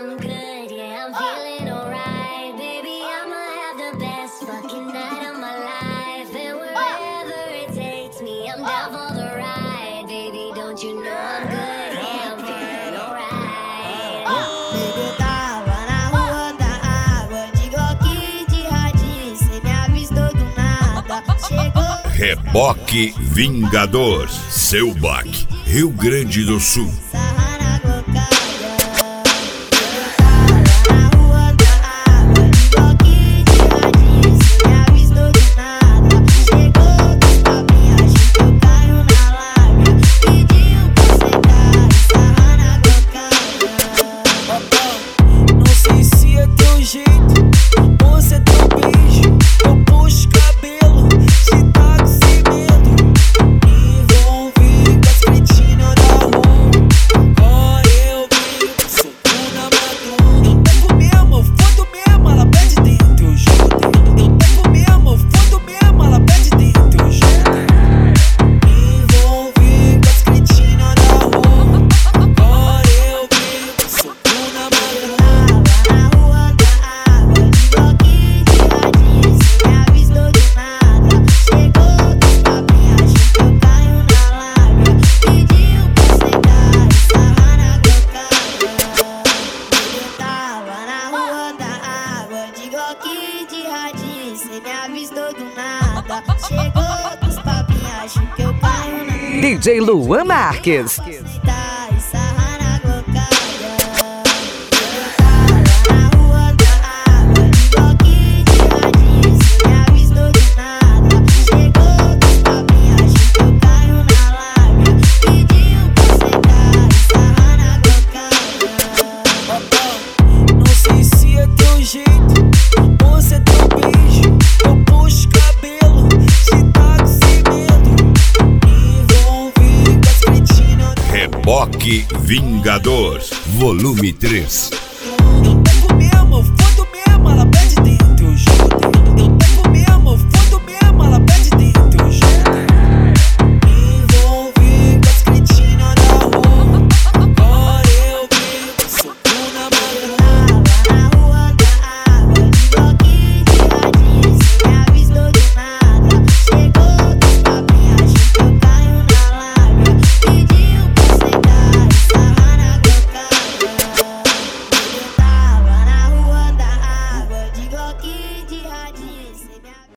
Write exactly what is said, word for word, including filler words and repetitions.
I'm good, yeah, I'm feeling alright. Baby, I'ma have the best fucking night of my life. And wherever it takes me, I'm down for the ride. Baby, don't you know I'm good, yeah, I'm feeling alright. Baby, eu tava na rua da água, de Glock, de radinho, cê me avistou do nada. Chegou Reboque Vingador, seu baque, Rio Grande do Sul. De radinho, cê me avistou do nada. Chegou com os papinhos, acho que eu caio na... D J Luan Marques. Reboque Vingador, volume três.